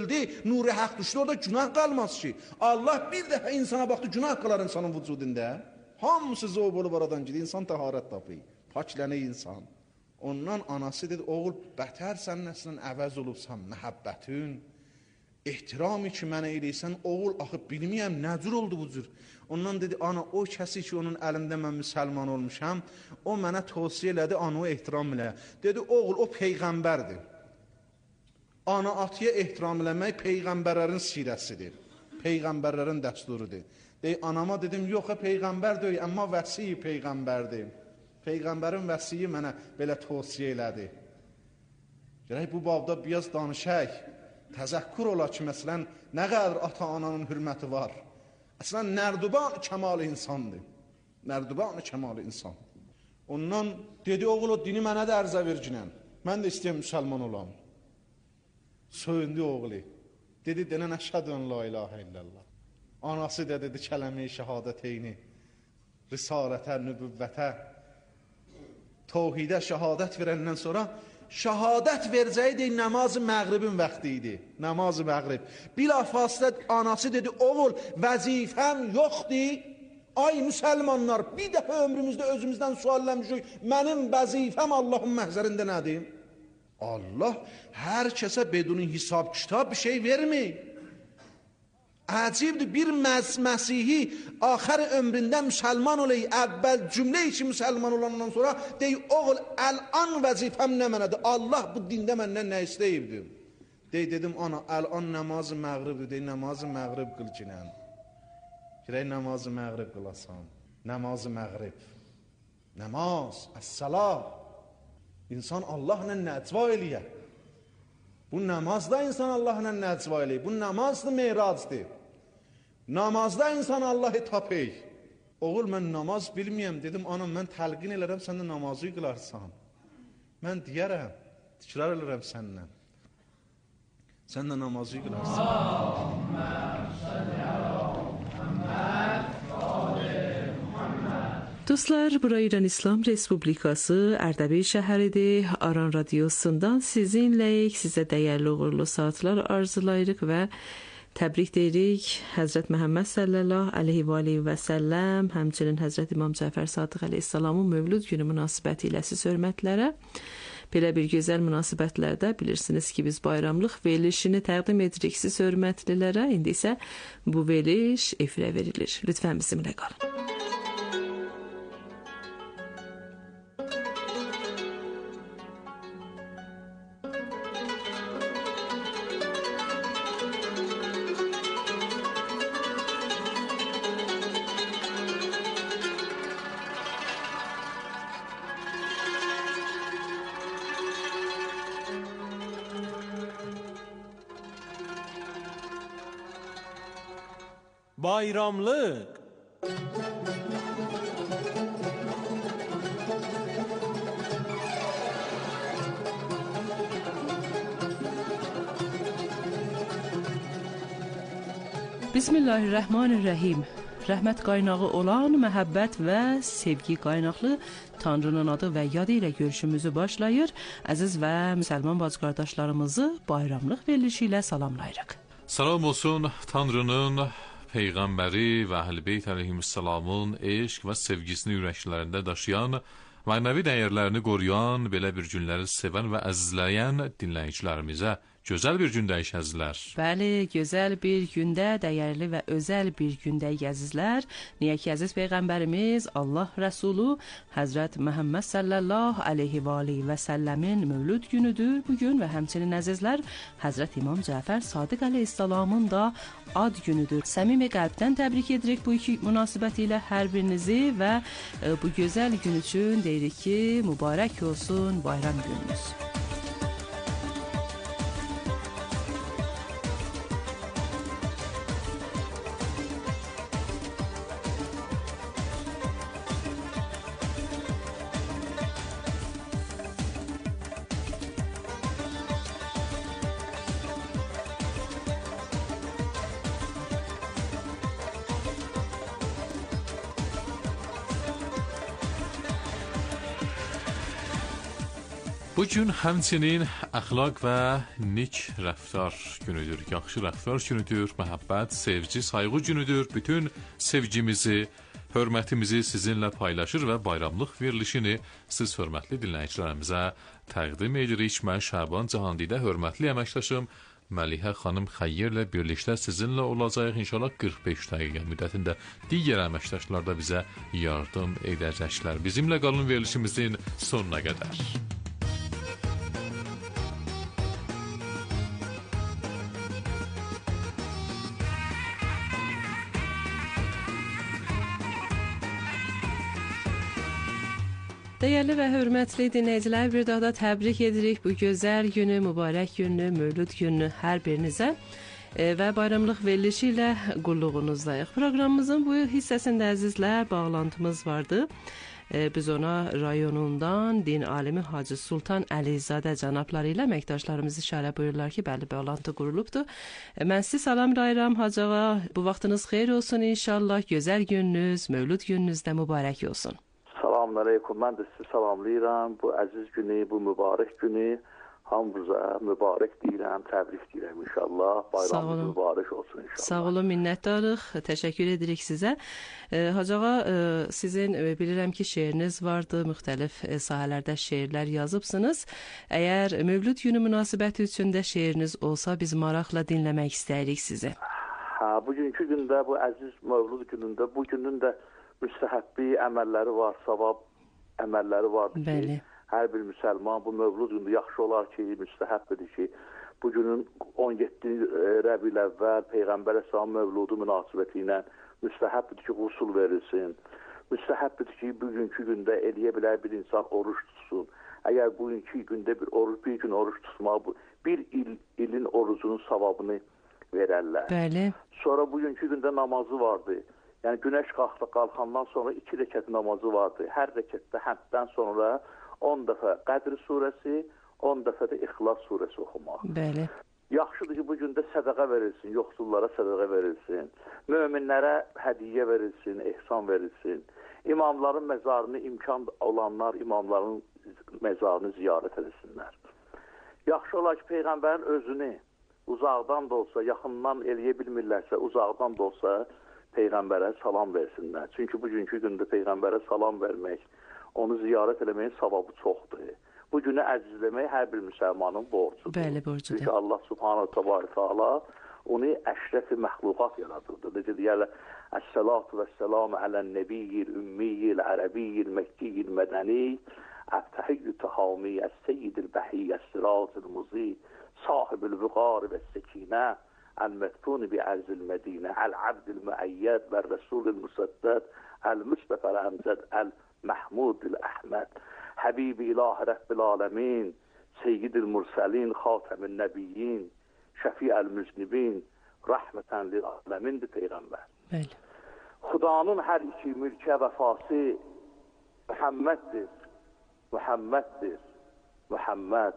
öldü, nuri haq düşdü, orada günah qalmaz ki. Allah bir dəfə insana baxdı, günah qalar insanın vücudunda. Hamısı zov olub aradan gidir, insan təharət tapır, paklənir insan. Ondan anası dedi, oğul, bətər sən nəslən əvəz olubsan, məhəbbətin, ehtiramı ki mənə eləysən, oğul, axı bilməyəm, nə cür oldu bu cür? Ondan dedi, ana, o kəsi ki, onun əlində mən müsəlman olmuşam, o mənə tövsiyə elədi, ana, o ehtiram elə. Dedi, oğul, o peyğəmbərdir. Ana, atıya ehtiram eləmək peyğəmbərlərin sirəsidir, peyğəmbərlərin dəsturudur. Dey, anama dedim, yox, peyğəmbər deyil, amma vəsiyi peyğəmbərdir. Peyğəmbərin vəsiyi mənə belə tövsiyə elədi. Gələk, bu babda biraz danışək, təzəkkur ola ki, məsələn, nə qədər ata-ananın hürməti var. Əslən, nərduban kəmal insandır. Nərduban kəmal insan. Ondan dedi, oğul, o dini mənə də ərzə verginən. Mən də istəyəm müsəlman olam. Söyündü oğlu. Dedi, denən əşhədən la ilahə illallah. Anası da dedi, kələmi şəhadəteyni, risalətə, nübüvvətə, tevhidə şəhadət verəndən sonra şəhadət verəcəyi namaz-ı məğribin vaxtı idi. Namaz-ı məğrib. Bilafasılə anası dedi, oğul, vəzifəm yoxdur. Ay müsəlmanlar, bir dəfə ömrümüzdə özümüzdən sualləmişik, mənim vəzifəm Allahın məhzərində nədir? Allah hər kəsə beduni hesab kitab bir şey vermir. Əcibdir, bir Məsihi axır ömründə müsəlman olayı, əvvəl cümlə içi müsəlman olandan sonra dey, oğul, əl-an vəzifəm nə mənədir? Allah bu dində məndən nə istəyibdir? Dey, dedim, ana, əl-an namazı məğribdir, dey, namazı məğrib qıl ginən. Girək, namazı məğrib qılasan. Namazı məğrib. Namaz, əs-salah. İnsan Allahla nəcva eləyər. Bu namazda insan Allahla nəcva eləyir. Bu namazdır, meyracdır. Namazda insan Allahı tapır. Oğul, mən namaz bilməyəm. Dedim, anam, mən təlqin elərəm, sən də namazı qılarsan. Mən deyərəm, tikrar elərəm səndən. Sən də namazı qılarsan. Dostlar, bura İran İslam Respublikası Ərdəbil şəhəridir. Aran Radiosundan sizinləyik. Sizə dəyərli uğurlu saatlar arzulayırıq və təbrik deyirik. Həzrət Məhəmməd sallallahu aleyhi və səlləm, həmçinin Həzrət İmam Cəfər Sadiq əleyhissalamın mövlud günü münasibəti ilə siz hörmətlərə. Belə bir gözəl münasibətlərdə bilirsiniz ki, biz bayramlıq verilişini təqdim edirik siz hörmətlilərə. İndi isə bu veriliş efirə verilir. Lütfən bizimlə qalın. Bayramlıq. Bismillahirrahmanirrahim. Rəhmət qaynağı olan, məhəbbət və sevgi qaynaqlı Tanrının adı və yadı ilə görüşümüzü başlayır. Əziz və müsəlman bacı-qardaşlarımızı bayramlıq verilişi ilə salamlayırıq. Salam olsun Tanrının Peyğəmbəri və Əhl-i Beyt əleyhissalamın eşq və sevgisini ürəklərində daşıyan, mənəvi dəyərlərini qoruyan, belə bir günləri sevən və əzizləyən dinləyicilərimizə gözəl bir gündəyik əzizlər. Bəli, gözəl bir gündə, dəyərli və özəl bir gündəyik əzizlər. Niyə ki, əziz Peyğəmbərimiz Allah Rəsulu Həzrət Məhəmməd sallallahu aleyhi və səlləmin mövlud günüdür bugün və həmçinin əzizlər Həzrət İmam Cəfər Sadiq əleyhissalamın da ad günüdür. Səmimi qəlbdən təbrik edirik bu iki münasibəti ilə hər birinizi və bu gözəl gün üçün deyirik ki, mübarək olsun bayram gününüz. Bu gün həmçinin əxlaq və nik rəftar günüdür. Yaxşı rəftar günüdür, məhəbbət, sevgi, sayğı günüdür. Bütün sevgimizi, hörmətimizi sizinlə paylaşır və bayramlıq verilişini siz hörmətli dinləyicilərimizə təqdim edirik. Mən Şaban Cahandidə hörmətli əməkdaşım Məlihə xanım Xəyyərlə birlikdə sizinlə olacaq. İnşallah 45 dəqiqə müddətində digər əməkdaşlar da bizə yardım edəcəklər. Bizimlə qalın verilişimizin sonuna qədər. Dəyərli və hörmətli dinləyicilər, bir daha da təbrik edirik bu gözəl günü, mübarək günü, Mövlud günü hər birinizə və bayramlıq verilişi ilə qulluğunuzdayıq. Proqramımızın bu hissəsində əzizlər bağlantımız vardı. Biz ona rayonundan din alimi Hacı Sultan Əlizadə cənabları ilə əməkdaşlarımız işarə buyururlar ki, bəli, bağlantı qurulubdur. Mən sizi salamlayıram Hacı ağa. Bu vaxtınız xeyir olsun inşallah. Gözəl gününüz, Mövlud gününüz də mübarək olsun. Salamünaleyküm. Mən də sizi salamlayıram. Bu əziz günü, bu mübarək günü hamımıza mübarək deyirəm, təbrik deyirəm inşallah. Bayramınız mübarək olsun inşallah. Sağ olun, minnətdarıq. Təşəkkür edirik sizə. Hacı ağa, sizin bilirəm ki, şeiriniz vardı, müxtəlif sahələrdə şeirlər yazıbsınız. Əgər Mövlud günü münasibəti üçün də şeiriniz olsa, biz maraqla dinləmək istəyirik sizi. Bugünkü gündə, bu əziz Mövlud günündə, bu günün də müstəhəbbi əməlləri var, savab əməlləri vardır ki, bəli, hər bir müsəlman bu Mövlud günü yaxşı olar ki, müstəhəbbidir ki, bu günün 17 Rəbiül əvvəl Peyğəmbər Əsəlam Mövludu münasibəti ilə müstəhəbbidir ki, qusul verilsin. Müstəhəbbidir ki, bugünkü gündə eləyə bilər bir insan oruç tutsun. Əgər bugünkü gündə bir gün oruç tutmaq, bir ilin orucunun savabını verərlər. bəli, Sonra bugünkü gündə namazı vardı. Yəni günəş qalxandan sonra 2 rəkət namazı vardı. Hər rəkətdə həmddən sonra 10 dəfə Qədr surəsi, 10 dəfə də İxlas surəsi oxumaq. bəli, Yaxşıdır ki, bu gündə sədaqə verilsin, yoxsullara sədaqə verilsin, möminlərə hədiyyə verilsin, ehsan verilsin. İmamların məzarını imkan olanlar imamların məzarını ziyarət etsinlər. Yaxşı olar ki, Peyğəmbərin özünü uzaqdan da olsa, yaxından eləyə bilmirlərsə, uzaqdan da olsa Peyğəmbərə salam versinlər. Çünki bugünkü gündə Peyğəmbərə salam vermək, onu ziyarət eləməyin savabı çoxdur. Bu günü əzizləmək hər bir müsəlmanın borcudur. bəli, borcudur. Çünki Allah subhanahu teala onu əşrəf-i məxluqat yaradırdı. Necə deyərlər, Əs-salatu vəs-salamu alən-nəbiyyil ümmiyyil ərəbiyyil məkkiyil mədəni əbtəhiyyü təhami əs-seyyidil bəhiyyə əs-siracil muzi sahibül vüqar və-səkinə المدفون بعرض المدينة العبد المؤيد والرسول المسدد المصطفى الأمجد المحمود الأحمد حبيب إله رب العالمين سيد المرسلين خاتم النبيين شفيع المذنبين رحمة للعالمين de Peyğəmbər. bəli. Xudanın hər iki mülkə vəfası Muhammeddir, Muhammeddir, Muhammed.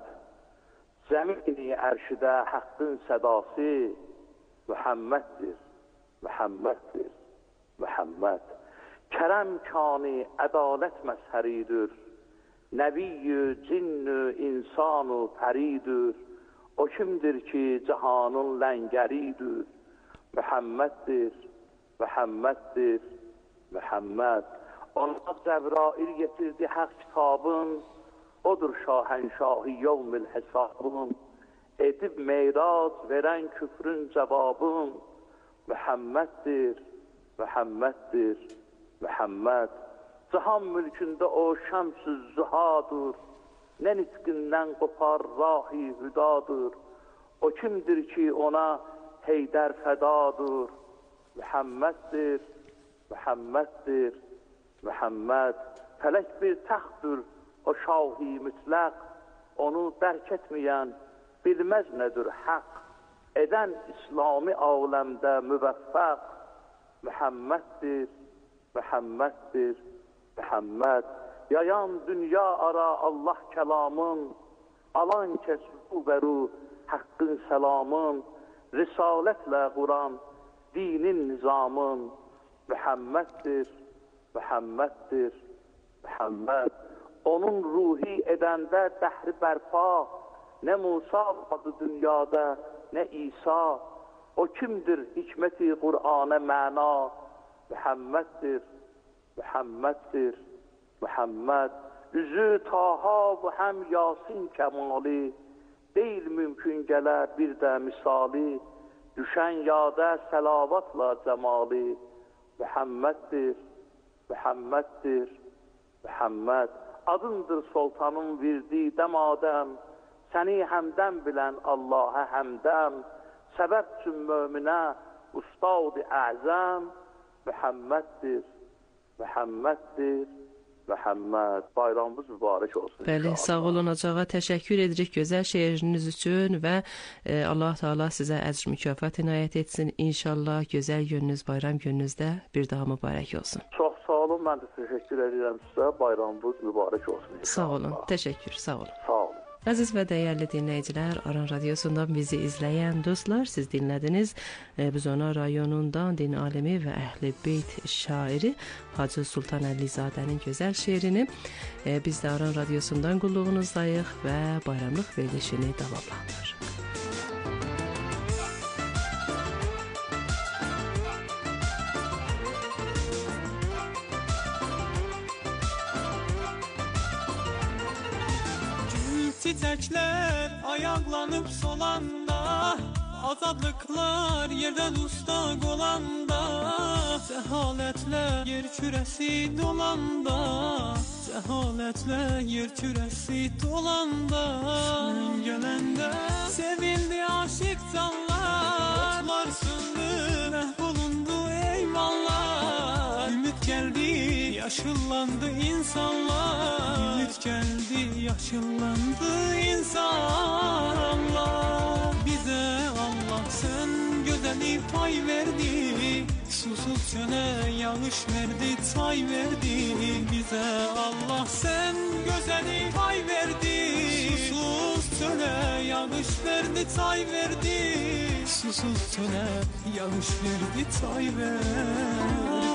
Zəmini ərşidə haqqın sədası Muhammeddir, Muhammeddir, Muhammed. Kərəm kani ədalət məzhəridir. Nəbiyyü, cinnü, insanı, pəridir. O kimdir ki, cahanın ləngəridir. Muhammeddir, Muhammeddir, Muhammed. Ona Cəbrail getirdi haqq kitabın. Odur şahənşahı yevmil hesabın. Edib meyrac verən küfrün cevabın. Muhammeddir, Muhammeddir, Muhammed. Cihan mülkündə o şəms-ü zühadır. Nə nitqindən qopar rahi hüdadır. O kimdir ki ona Heydər fədadır. Muhammeddir, Muhammeddir, Muhammed. Fələk bir təxtdir o şahi mütləq. Onu dərk etməyən bilməz nədir haqq. Edən İslami aləmdə müvəffəq. Muhammeddir, Muhammeddir, Muhammed. Yayan dünya ara Allah kəlamın. Alan kəsbu bəru haqqın səlamın. Risalətlə Quran dinin nizamın. Muhammeddir, Muhammeddir, Muhammed. Onun ruhi edəndə dəhri bərpa, nə Musa adı dünyada, nə İsa. O kimdir hikmeti Qur'ana məna? Muhammeddir, Muhammeddir, Muhammed. Üzü Taha bu həm Yasin kəmali, deyil mümkün gələ bir də misali. Düşən yada səlavatla cəmali. Muhammeddir, Muhammeddir, Muhammed. Adındır sultanın virdi dəmadəm, səni həmdən bilən Allah'a həmdəm. Səbəb üçün möminə ustad-ı əzəm, Muhammeddir, Muhammeddir, Muhammed. Bayramınız mübarək olsun. Bəli, sağ olun Acağa, təşəkkür edirik gözəl şeiriniz üçün və Allah Teala sizə əcr mükafat inayət etsin. İnşallah gözəl gününüz, bayram gününüzdə bir daha mübarək olsun. Çox sağ olun, mən də təşəkkür edirəm sizə. Bayramınız mübarək olsun. Sağ olun, təşəkkür, sağ olun. Sağ olun. Əziz və dəyərli dinləyicilər, Aran Radiosundan bizi izləyən dostlar, siz dinlədiniz Buzona rayonundan din alimi və Əhl-i Beyt şairi Hacı Sultan Əlizadənin gözəl şeirini. Biz də Aran Radiosundan qulluğunuzdayıq və bayramlıq verilişini davamlandırırıq. Çiçekler ayaklanıp solanda, azadlıklar yerden ustak olanda, cehaletle yer küresi dolanda, cehaletle yer küresi dolanda, sen gelende sevildi aşık canlar, otlar söndü mehvolundu eyvallah. Ümit geldi yaşıllandı insanlar, ümit geldi yaşıllandı insanlar. Bize Allah sen güzeli pay verdi, susuz çöle yağış verdi, çay verdi. Bize Allah sen güzeli pay verdi, susuz çöle yağış verdi, çay verdi. Susuz çöle yağış verdi, çay verdi.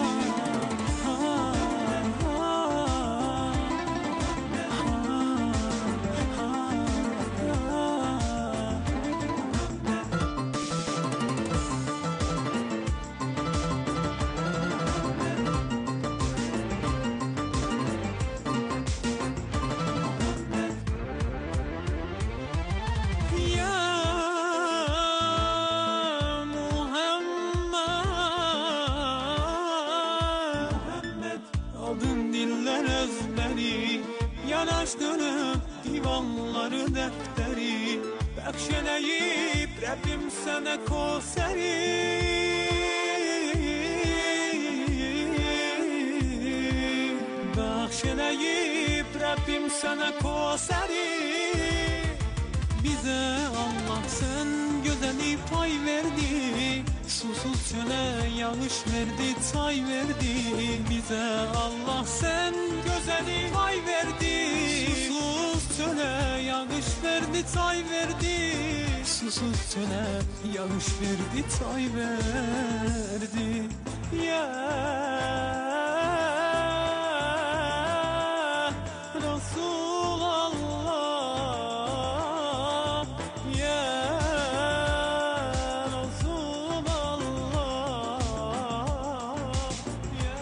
Yanaştırıp divanları defteri, bəxşələyib Rəbbim sənə kosəri. Bəxşələyib Rəbbim sənə kosəri. Bize Allah sen güzeli pay verdi, susuz çöle yağış verdi, çay verdi. Bize Allah sen güzeli pay verdi, susuz çöle yağış verdi, çay verdi. Susuz çöle yağış verdi, çay verdi. Ya Resulallah, ya Resulallah, ya.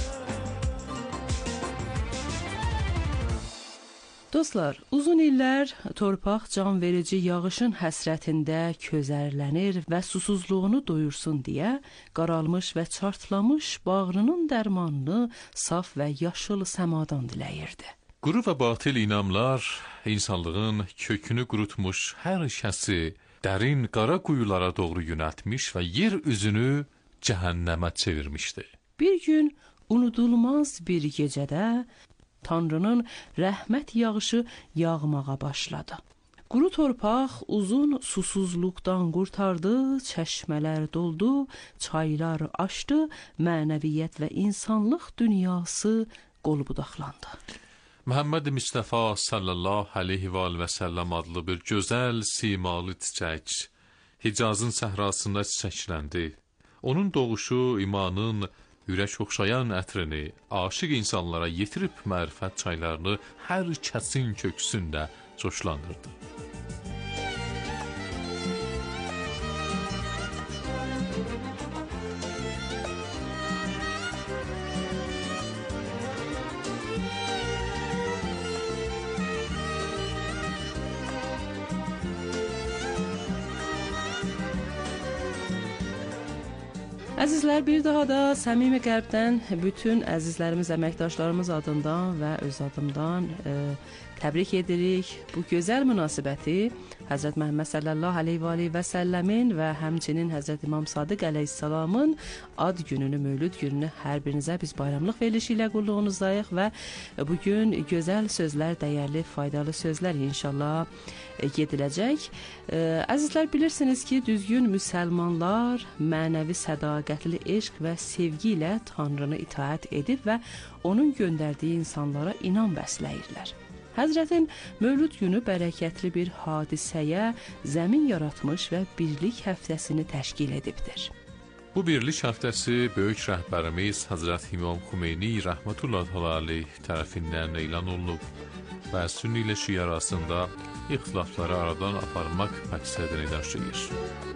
Dostlar, uzun illər torpaq can verici yağışın həsrətində közərlənir və susuzluğunu doyursun deyə qaralmış və çartlamış bağrının dərmanını saf və yaşıl səmadan diləyirdi. Quru və batil inamlar insanlığın kökünü qurutmuş hər kəsi dərin qara quyulara doğru yönəltmiş və yer üzünü cəhənnəmə çevirmişdi. Bir gün unudulmaz bir gecədə Tanrının rəhmət yağışı yağmağa başladı. Quru torpaq uzun susuzluqdan qurtardı, çəşmələr doldu, çaylar aşdı, mənəviyyət və insanlıq dünyası qol-budaqlandı. Muhammed Mustafa sallallahu aleyhi və səlləm adlı bir gözəl simalı çiçək Hicazın səhrasında çiçəkləndi. Onun doğuşu imanın ürək oxşayan ətrini aşiq insanlara yetirib mərifət çaylarını hər kəsin köksündə coşlandırdı. Əzizlər, bir daha da səmimi qəlbdən bütün əzizlərimiz, əməkdaşlarımız adından və öz adımdan təbrik edirik. Bu gözəl münasibəti Həzrət Məhəmməd sallallahu əleyhi və səlləmin və həmçinin Həzrət İmam Sadiq əleyhissalamın ad gününü, mövlüd gününü hər birinizə biz bayramlıq verilişi ilə qulluğunuzdayıq və bu gün gözəl sözlər, dəyərli, faydalı sözlər inşallah gediləcək. Əzizlər, bilirsiniz ki, düzgün müsəlmanlar mənəvi sədaqətli eşq və sevgi ilə Tanrını itaət edib və onun göndərdiyi insanlara inam bəsləyirlər. Həzrətin mövlüd günü bərəkətli bir hadisəyə zəmin yaratmış və birlik həftəsini təşkil edibdir. Bu birlik həftəsi böyük rəhbərimiz Həzrət İmam Xümeyni rəhmətullahi aleyh tərəfindən elan olunub və Sünni ilə Şii arasında ixtilafları aradan aparmaq məqsədini daşıyır.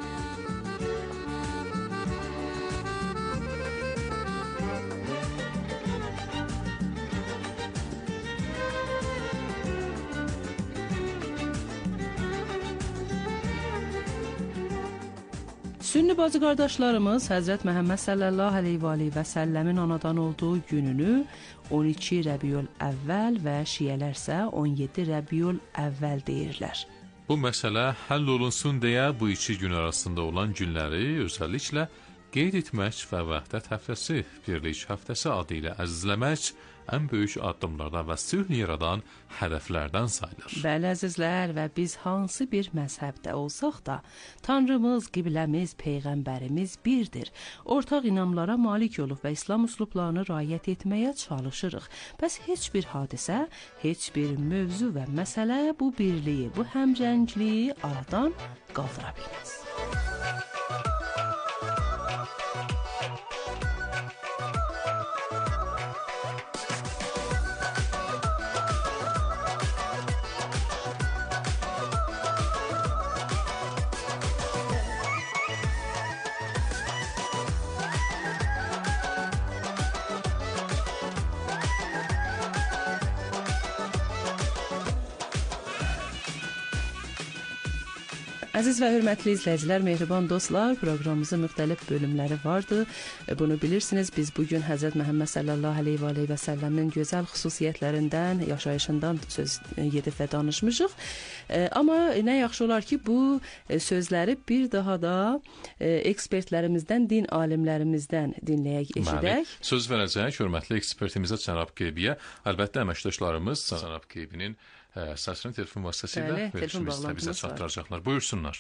Sünni bacı qardaşlarımız Həzrət Məhəmməd sallallahu əleyhi və səlləmin anadan olduğu gününü 12 Rəbiyül Əvvəl və Şiələr isə 17 Rəbiyül Əvvəl deyirlər. Bu məsələ həll olunsun deyə bu iki gün arasında olan günləri özəlliklə qeyd etmək və vəhdət həftəsi, birlik həftəsi adı ilə əzizləmək ən böyük addımlardan və sülh yaradan hədəflərdən sayılır. Bəli əzizlər, və biz hansı bir məzhəbdə olsaq da, Tanrımız, qibləmiz, Peyğəmbərimiz birdir. Ortaq inamlara malik olub və İslam üslublarını riayət etməyə çalışırıq. Bəs heç bir hadisə, heç bir mövzu və məsələ bu birliyi, bu həmrəngliyi aradan qaldıra bilməz. Əziz və hörmətli izləyicilər, mehriban dostlar, proqramımızın müxtəlif bölümləri vardı. Bunu bilirsiniz, biz bugün Həzrət Məhəmməd sallallahu əleyhi və səlləmin gözəl xüsusiyyətlərindən, yaşayışından söz gedib və danışmışıq. Amma nə yaxşı olar ki, bu sözləri bir daha da ekspertlərimizdən, din alimlərimizdən dinləyək, eşidək. Söz verəcək hörmətli ekspertimizə Cənab Qeybiyə. Əlbəttə əməkdaşlarımız Cənab Qeybinin səsini telefon vasitəsilə verilişimizdə bizə çatdıracaqlar. Buyursunlar.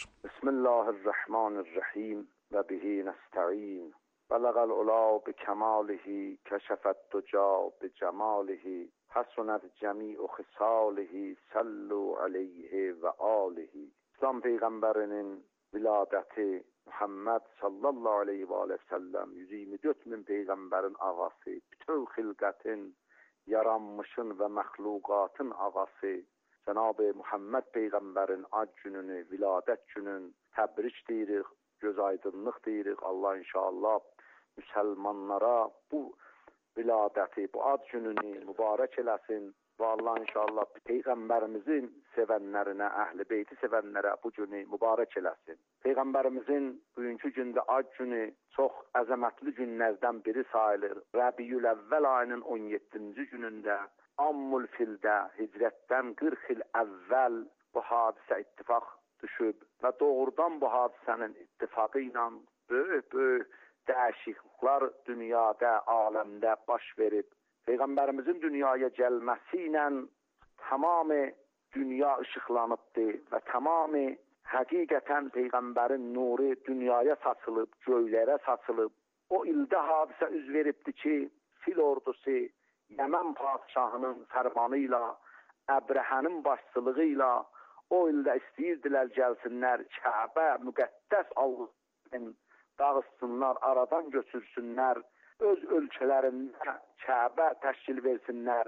Bismillahirrahmanirrahim və bihi nəstəin. Bələqəl ula bi kəmalihi, kəşəfət duca bi cəmalihi, həsunət cəmi'u xisalihi, səllu aleyhi və alihi. İslam Peyğəmbərinin viladəti Muhammed sallallahu aleyhi və səlləm 124 min Peyğəmbərin ağası, bütün xilqətin yaranmışın və məxluqatın ağası Cənab-ı Muhammed Peyğəmbərin ad gününü, viladət günün təbrik deyirik, göz aydınlıq deyirik. Allah inşallah müsəlmanlara bu viladəti, bu ad gününü mübarək eləsin və Allah inşallah Peyğəmbərimizin sevənlərinə, əhl-i beyti sevənlərə bu günü mübarək eləsin. Peyğəmbərimizin bugünkü gündə ad günü çox əzəmətli günlərdən biri sayılır. Rəbiyül Əvvəl ayının 17-ci günündə Ammul Fildə hicrətdən 40 il əvvəl bu hadisə ittifaq düşüb və doğrudan bu hadisənin ittifaqı ilə böyük dəyişikliklər dünyada, aləmdə baş verib. Peyğəmbərimizin dünyaya gəlməsi ilə tamamı dünya işıqlanıbdı və tamamı həqiqətən Peyğəmbərin nuru dünyaya saçılıb, göylərə saçılıb. O ildə hadisə üz veribdi ki, Fil ordusu Yəmən padişahının fərmanı ilə, Əbrəhənin başçılığı ilə o ildə istəyirdilər gəlsinlər, Kəbə, müqəddəs Allah'ın dağıtsınlar, aradan götürsünlər öz ölkələrində Kəbə təşkil versinlər.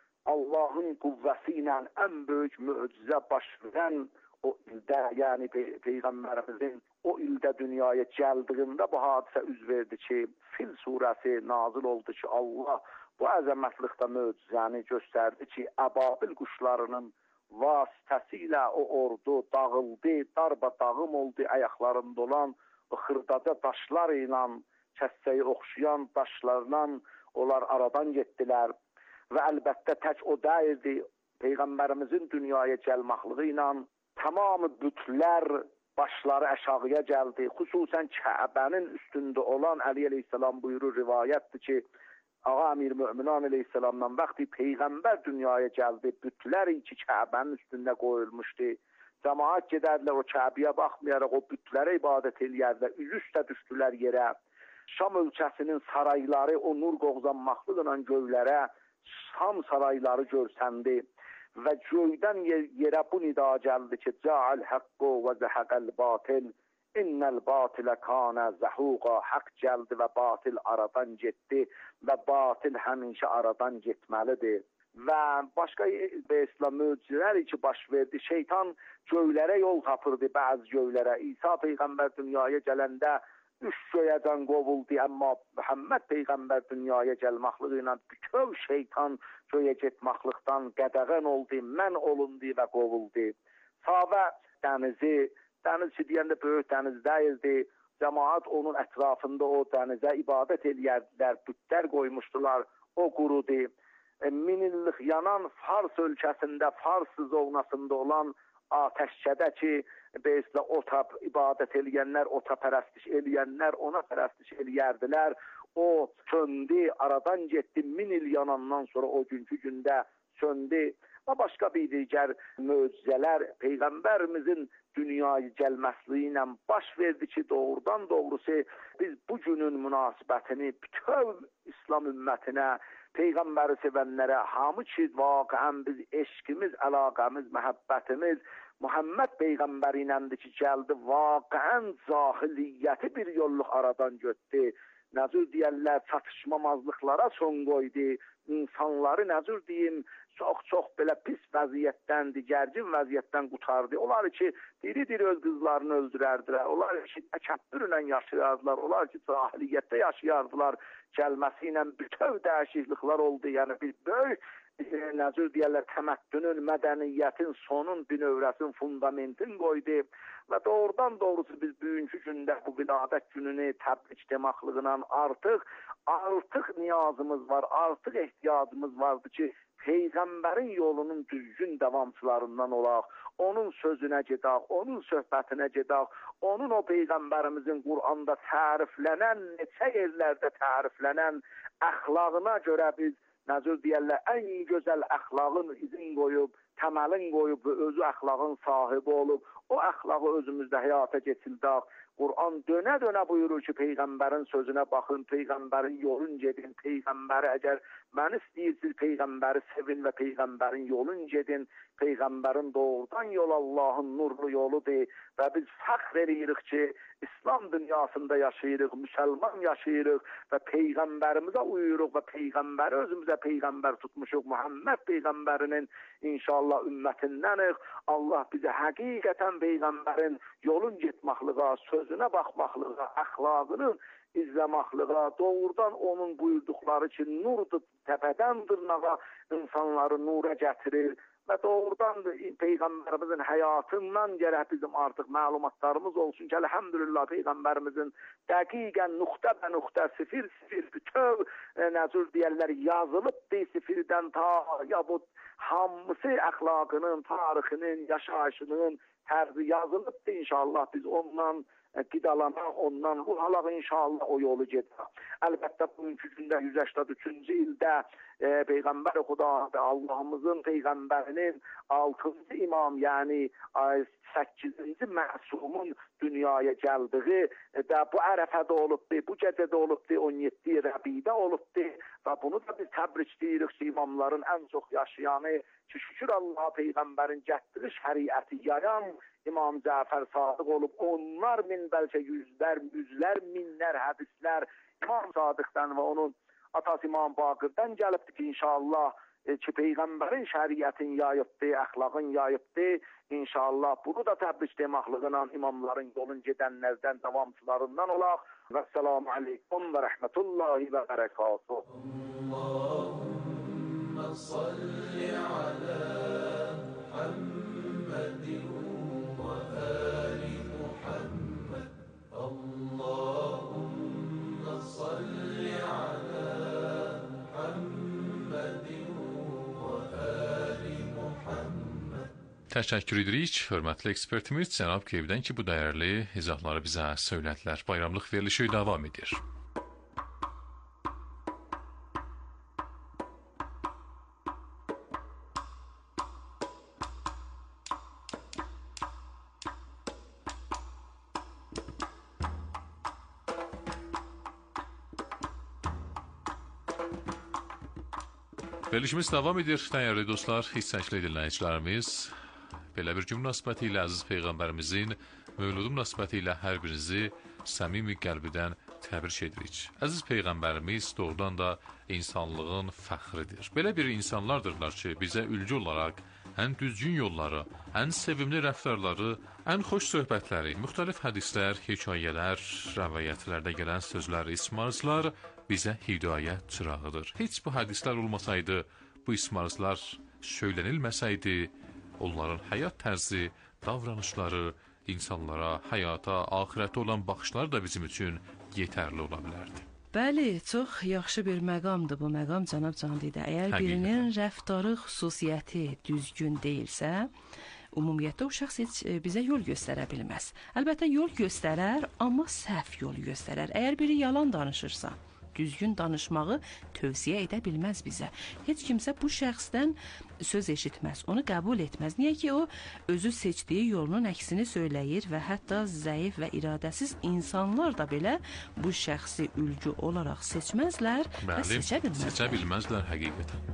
Allahın qüvvəsi ilə ən böyük möcüzə baş verən o ildə, yəni Peyğəmbərimizin o ildə dünyaya gəldiyində bu hadisə üz verdi ki, Fil surəsi nazil oldu ki, Allah bu əzəmətlikdə möcüzəni göstərdi ki, əbabil quşlarının vasitəsilə o ordu dağıldı, darbadağım oldu, ayaqlarında olan o xırdaca daşlar ilə, kəssəyi oxşayan daşlarla onlar aradan getdilər və əlbəttə tək o deyildi, Peyğəmbərimizin dünyaya gəlməkliyi ilə tamamı bütlər başları aşağıya gəldi. Xüsusən Kəbənin üstündə olan Əli əleyhissalam buyurur, rivayətdir ki, Ağa Əmir Möminan əleyhissalamdan vaxtı Peyğəmbər dünyaya gəldi, bütlər ki Kəbənin üstündə qoyulmuşdu. Cəmaat gedərdilər o Kəbəyə baxmayaraq o bütlərə ibadət eləyərdilər, üzüstə düşdülər yerə. Şam ölkəsinin sarayları o nur qoğzanmaqlıqla göylərə Şam sarayları görsəndi. Və göydən yerə bu nida gəldi ki, Ca'al haqqu və zəhəqəl batil, innəl batilə kanə zəhuqa. Haqq gəldi və batil aradan getdi və batil həmişə aradan getməlidir. Və başqa İslam möcüzələri ki baş verdi, şeytan göylərə yol tapırdı, bəzi göylərə. İsa Peyğəmbər dünyaya gələndə 3 göyədən qovuldu, amma Muhammed Peyğəmbər dünyaya gəlməkliyi ilə bütöv şeytan göyə getməklikdən qədəğən oldu, mən olundu və qovuldu. Savə dənizi ki deyəndə böyük dəniz deyildi, cəmaat onun ətrafında o dənizə ibadət eləyərdilər, bütlər qoymuşdular, o qurudu. 1000 illik yanan Fars ölkəsində, Fars zonasında olan ateşkədə ki, beyslə ota ibadət eləyənlər, ota pərəstiş eləyənlər, ona pərəstiş eləyərdilər. O söndü, aradan getdi, 1000 il yanandan sonra o günkü gündə söndü. Və başqa bir digər möcüzələr Peyğəmbərimizin dünyaya gəlməsliyi ilə baş verdi ki, doğrudan doğrusu biz bu günün münasibətini bütöv İslam ümmətinə, Peyğəmbəri sevənlərə, hamı ki, vaqəən biz eşqimiz, əlaqəmiz, məhəbbətimiz Muhammed Peyğəmbəri iləndir ki, gəldi, vaqəən cahiliyyəti bir yolluq aradan götdü. Nəzür deyərlər, çatışmamazlıqlara son qoydu. İnsanları nəzür deyim, çox belə pis vəziyyətdən, digərgin vəziyyətdən qutardı. Onlar ki, diri-diri öz qızlarını öldürərdilər. Onlar ki, təkəbbürlə yaşayardılar. Onlar ki, cahiliyyətdə yaşayardılar. Gəlməsi ilə bütöv dəyişikliklər oldu. Yəni bir böyük nəzür deyərlər, təməddünün, mədəniyyətin, sonun, binövrəsin, fundamentin qoydu. Və doğrudan doğrusu biz bugünkü gündə bu viladət gününü təbrik deməkliğinə artıq niyazımız var, artıq ehtiyacımız vardır ki, Peyğəmbərin yolunun düzgün davamçılarından olaq, onun sözünə gedək, onun söhbətinə gedək, onun o Peyğəmbərimizin Quranda təriflənən, neçə yerlərdə təriflənən əxlaqına görə biz nəzür deyərlər, ən gözəl əxlaqın izin qoyub, təməlin qoyub və özü əxlaqın sahibi olub, o əxlağı özümüzdə həyata keçildək. Quran dönə-dönə buyurur ki, Peyğəmbərin sözünə baxın, Peyğəmbərin yolun gedin, Peyğəmbəri əgər mən istəyirsiniz, Peyğəmbəri sevin və Peyğəmbərin yolun gedin. Peyğəmbərin doğrudan yol Allahın nurlu yoludur və biz fəxr edirik ki, İslam dünyasında yaşayırıq, müsəlman yaşayırıq və Peyğəmbərimizə uyuruq və Peyğəmbəri özümüzə Peyğəmbər tutmuşuq. Muhammed Peyğəmbərinin inşallah ümmətindənik. Allah bizə həqiqətən Peyğəmbərin yolun getməkliğə, sözünə baxmaqlığa, əxlaqını izləməkliğa, doğrudan onun buyurduqları ki, nurdur, təpədən dırnağa insanları nura gətirir və doğrudan Peyğəmbərimizin həyatından gərək bizim artıq məlumatlarımız olsun ki, əlhəmdülillah Peyğəmbərimizin dəqiqən nöqtə bə nöqtə, sifir bütöv nəzür deyərlər, yazılıbdır sifirdən ta, ya bu hamısı əxlaqının, tarixinin, yaşayışının tərzi yazılıbdır inşallah biz ondan qidalanaq, ondan ruh alaq inşallah o yolu gedək. Əlbəttə bugünkü gündə 183-cü ildə Peygamber Xuda Allah'ımızın peygamberinin 6-cı imam, yani 8-ci məsumun dünyaya gəldiyi də bu ərəfədə olubdur, bu gecədə olubdur, 17 Rəbidə olubdur və bunu da biz təbrik edirik ki, imamların ən çox yaşayanı ki, şükür Allah peygamberin getdiyi şəriəti yayan İmam Cəfər Sadiq olub, onlar min, bəlkə yüzlər, minlər hədislər İmam Sadiqdən və onun atası İmam Baqirdən gəlibdir ki, inşallah ki, peygamberin şəriətin yayıbdır, əxlaqın yayıbdır. İnşallah bunu da təbrik deməkliğinə imamların yolun gedənlərdən, davamçılarından olaq. Və selamu aleykum və rəhmətullahi və bərəkatuhu. Allahümme salli alə Muhammedin və ali Muhammed. Allahümme salli alə Muhammedin və ali Muhammed. Təşəkkür edirik, hörmətli ekspertimiz Cənab Keyvdən ki, bu dəyərli izahları bizə söylədilər. Bayramlıq verilişi davam edir. Verilişimiz davam edir, dəyərli dostlar, hissəkli dinləyicilərimiz. Belə bir gün münasibəti ilə əziz Peyğəmbərimizin mövludu münasibəti ilə hər birinizi səmimi qəlbidən təbrik edirik. Əziz Peyğəmbərimiz doğrudan da insanlığın fəxridir. Belə bir insanlardırlar ki, bizə ülgü olaraq ən düzgün yolları, ən sevimli rəftarları, ən xoş söhbətləri, müxtəlif hədislər, hekayələr, rəvayətlərdə gələn sözlər, ismarızlar bizə hidayət çırağıdır. Heç bu hədislər olmasaydı, bu ismarızlar söylənilməsəydi, onların həyat tərzi, davranışları, insanlara, həyata, ahirətə olan baxışlar da bizim üçün yetərli ola bilərdi. Bəli, çox yaxşı bir məqamdır bu məqam, cənab Candidə. Əgər birinin rəftarı, xüsusiyyəti düzgün deyilsə, ümumiyyətlə o şəxs heç bizə yol göstərə bilməz. Əlbəttə yol göstərər, amma səhv yol göstərər. Əgər biri yalan danışırsa, düzgün danışmağı tövsiyə edə bilməz bizə. Heç kimsə bu şəxsdən söz eşitməz, onu qəbul etməz. Niyə ki, o özü seçdiyi yolunun əksini söyləyir və hətta zəif və iradəsiz insanlar da belə bu şəxsi ülgü olaraq seçməzlər və seçə bilməzlər. Seçə bilməzlər həqiqətən.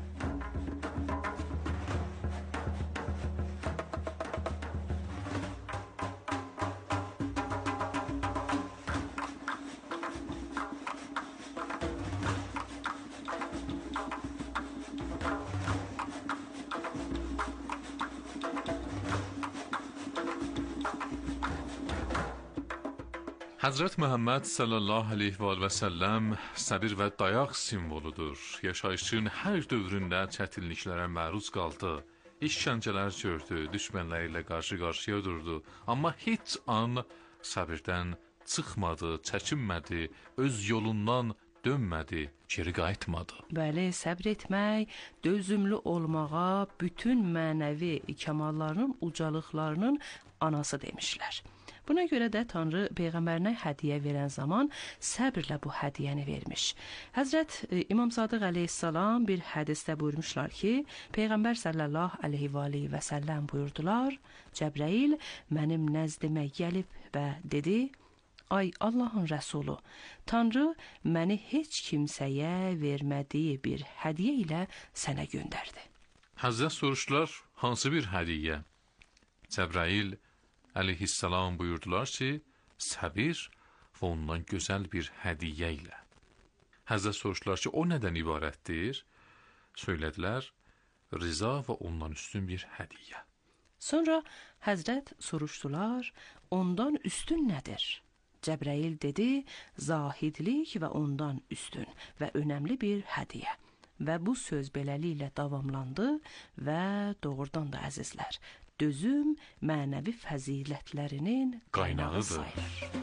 Həzrət Məhəmməd sallallahu aleyhi və səlləm səbir və dayaq simvoludur. Yaşayışın hər dövründə çətinliklərə məruz qaldı. İşgəncələr gördü, düşmənləri ilə qarşı-qarşıya durdu. Amma heç an səbirdən çıxmadı, çəkinmədi, öz yolundan dönmədi, geri qayıtmadı. Bəli, səbr etmək, dözümlü olmağa bütün mənəvi kəmallarının, ucalıqlarının anası demişlər. Buna görə də Tanrı Peyğəmbərinə hədiyyə verən zaman səbirlə bu hədiyyəni vermiş. Həzrət İmam Sadıq əleyhissalam bir hədisdə buyurmuşlar ki, Peyğəmbər sallallahu aleyhi və səlləm buyurdular, Cəbrəil mənim nəzdimə gəlib və dedi, ay Allahın Rəsulu, Tanrı məni heç kimsəyə vermədiyi bir hədiyyə ilə sənə göndərdi. Həzrət soruşdular, hansı bir hədiyyə? Cəbrəil əleyhissalam buyurdular ki, səbir və ondan gözəl bir hədiyyə ilə. Həzrət soruşdular ki, o nədən ibarətdir? Söylədilər, rıza və ondan üstün bir hədiyyə. Sonra Həzrət soruşdular, ondan üstün nədir? Cəbrəil dedi, zahidlik və ondan üstün və önəmli bir hədiyyə. Və bu söz beləliklə davamlandı və doğrudan da əzizlər, dözüm mənəvi fəzilətlərinin qaynağı sayılır.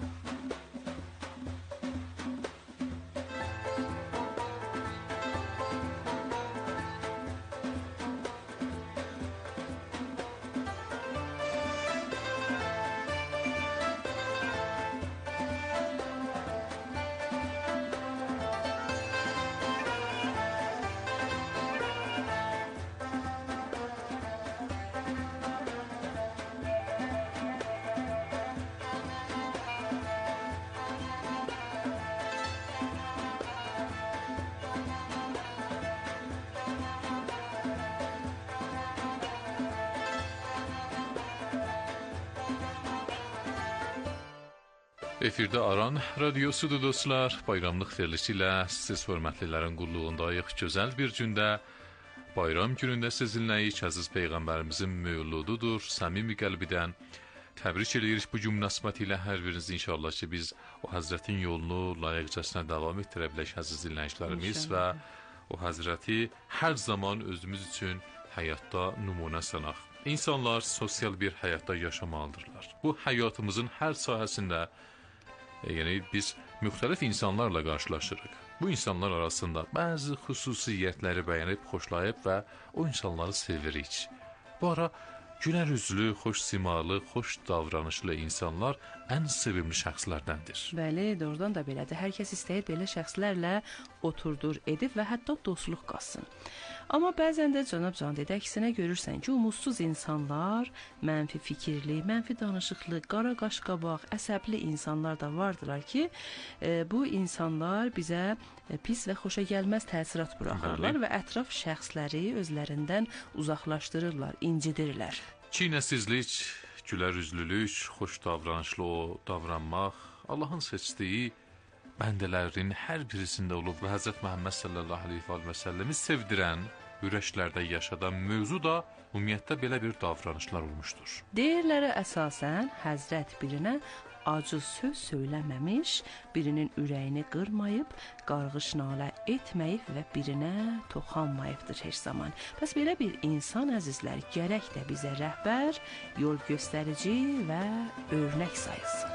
Efirdə Aran radiosudur dostlar. Bayramlıq verilişi ilə siz hörmətlilərin qulluğundayıq. Gözəl bir gündə, bayram günündə sizinləyik. Əziz Peyğəmbərimizin mövlududur. Səmimi qəlbidən təbrik edirik bu gün münasibəti ilə hər biriniz. İnşallah ki, biz o Həzrətin yolunu layiqcəsinə davam etdirə bilək əziz dinləyicilərimiz və o Həzrəti hər zaman özümüz üçün həyatda nümunə sanaq. İnsanlar sosial bir həyatda yaşamalıdırlar. Bu həyatımızın hər sahəsində yəni biz müxtəlif insanlarla qarşılaşırıq. Bu insanlar arasında bəzi xüsusiyyətləri bəyənib, xoşlayıb və o insanları sevirik. Bu ara gülər üzlü, xoş simalı, xoş davranışlı insanlar ən sevimli şəxslərdəndir. Bəli, doğrudan da belədir. Hər kəs istəyir belə şəxslərlə oturdur, edib və hətta dostluq qazsın. Amma bəzən də cənab Candədə əksinə görürsən ki, umudsuz insanlar, mənfi fikirli, mənfi danışıqlı, qara qaşqabaq, əsəbli insanlar da vardılar ki, bu insanlar bizə pis və xoşa gəlməz təsirat buraxırlar və ətraf şəxsləri özlərindən uzaqlaşdırırlar, incidirlər. Çiynəsizlik, gülər üzlülük, xoş davranışlı davranmaq, Allahın seçdiyi bəndələrin hər birisində olub və Həzrət Məhəmməd sallallahu aleyhi və səlləmi sevdirən, ürəklərdə yaşadan mövzu da ümumiyyətlə belə bir davranışlar olmuşdur. Deyirlərə əsasən Həzrət birinə acı söz söyləməmiş, birinin ürəyini qırmayıb, qarğış-nalə etməyib və birinə toxanmayıbdır heç zaman. Bəs belə bir insan əzizlər gərək də bizə rəhbər, yol göstərici və örnək sayılsın.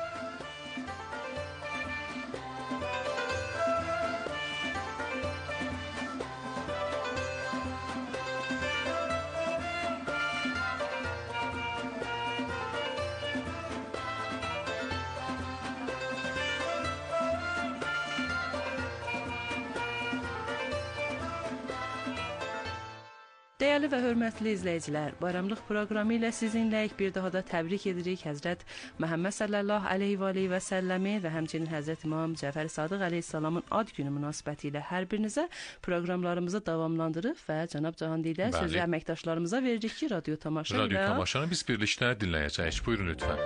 Dəyərli və hörmətli izləyicilər, bayramlıq proqramı ilə sizinləyik. Bir daha da təbrik edirik Həzrət Məhəmməd sallallahu aleyhi və səlləmi və həmçinin Həzrət İmam Cəfər Sadıq əleyhissalamın ad günü münasibəti ilə hər birinizə proqramlarımızı davamlandırıb və cənab Cahandidə sözü əməkdaşlarımıza veririk ki, radio tamaşanı biz birlikdə dinləyəcəyik. Buyurun lütfən.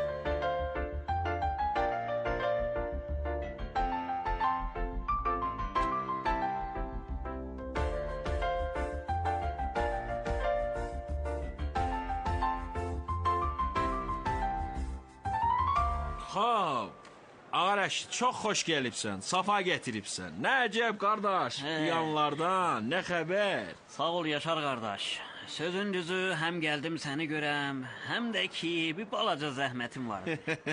Ağarəş, çox xoş gəlibsən, safa gətiribsən. Nə əcəb qardaş, yanlardan, nə xəbər? Sağ ol Yaşar qardaş. Sözün düzü, həm gəldim səni görəm, həm də ki, bir balaca zəhmətim var.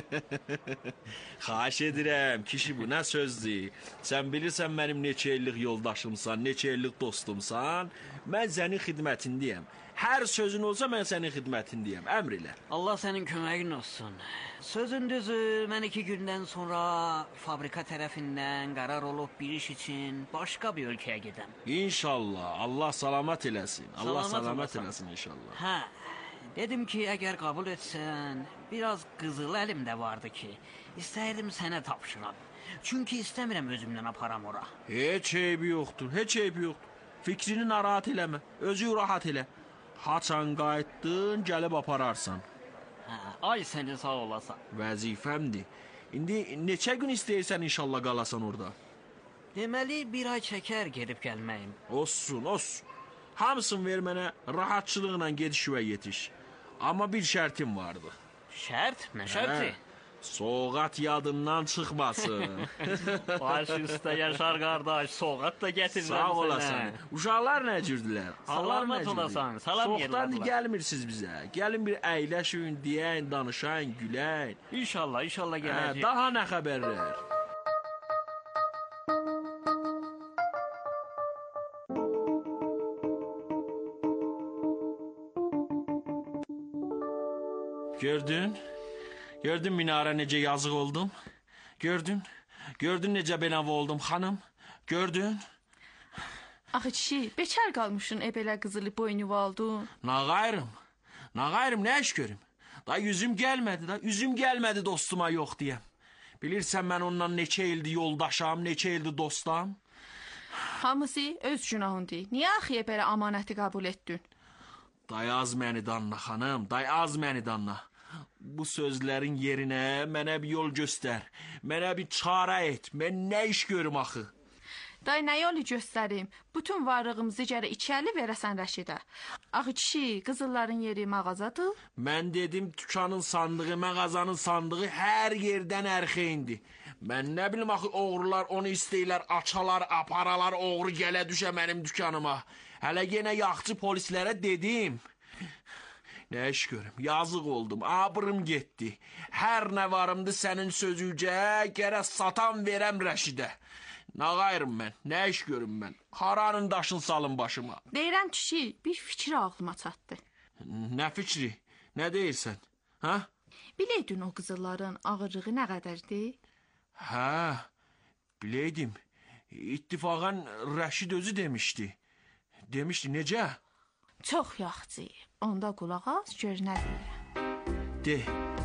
Xahiş edirəm, kişi bu nə sözdür? Sən bilirsən mənim neçə illik yoldaşımsan, neçə illik dostumsan, mən sənin xidmətindəyəm. Hər sözün olsa mən sənin xidmətindəyəm, əmr elə. Allah sənin köməyin olsun. Sözün düzü, mən 2 gündən sonra fabrika tərəfindən qərar olub bir iş üçün başqa bir ölkəyə gedəm. İnşallah, Allah salamat eləsin. Allah salamat eləsin inşallah. Hə, dedim ki, əgər qəbul etsən, biraz qızıl əlimdə vardı ki, istəyirdim sənə tapşıram. Çünki istəmirəm özümdən aparam ora. Heç eybi yoxdur, heç eybi yoxdur. Fikrini narahat eləmə, özü rahat elə. Haçan qayıtdın, gəlib apararsan. Hə, ay səni sağ olasan. Vəzifəmdir. İndi neçə gün istəyirsən inşallah qalasan orada? Deməli, 1 ay çəkər gedib gəlməyim. Olsun, olsun. Hamısını ver mənə, rahatçılıqla gediş və yetiş. Amma bir şərtim vardı. Şərt? Nə şərti? Soğat yadından çıxmasın. Baş üstə Yaşar qardaş, soğat da gətirməm sənə. Sağ olasan. Uşaqlar nə cürdülər? Salamat olasan, salam yerlərlər. Soğdan gəlmirsiniz bizə. Gəlin bir əyləşin, deyən, danışan, gülən. İnşallah, inşallah gələcək. Daha nə xəbərlər? Gördün? Gördün minarə necə yazıq oldum? Gördün? Gördün necə benav oldum xanım? Gördün? Axı kişi, bekar qalmışsın, belə qızılı boynuva oldun. Nağayrım, nə iş görüm? Da yüzüm gəlmədi dostuma yox deyəm. Bilirsən mən ondan neçə ildir yoldaşam, neçə ildir dostam? Hamısı öz günahındır. Niyə axıya belə amanəti qəbul etdin? Day az məni danla xanım, day az məni danla. bu sözlərin yerinə mənə bir yol göstər. Mənə bir çarə et. Mən nə iş görüm axı? Day, nə yolu göstərim? Bütün varlığımızı gərə içəli verəsən Rəşidə. Axı kişi, qızılların yeri mağazadır. Mən dedim dükkanın sandığı, mağazanın sandığı hər yerdən ərxeyindi. Mən nə bilim axı oğrular onu istəyirlər, açalar, aparalar, oğru gələ düşə mənim dükkanıma. Hələ yenə yaxçı polislərə dedim. Nə iş görüm, yazıq oldum, abrım getdi. Hər nə varımdı sənin sözücə, gərə satan verəm Rəşidə. Nə qayırım mən, nə iş görüm mən? Haranın daşın salın başıma. Deyirəm kişi, bir fikir ağlıma çatdı. Nə fikri, nə deyirsən? Ha? Biləydin o qızılların ağırlığı nə qədərdir? Hə, biləydim. İttifaqan Rəşid özü demişdi. Demişdi, necə? Çox yaxşı. Onda qulaq as, gör nə deyirəm. De.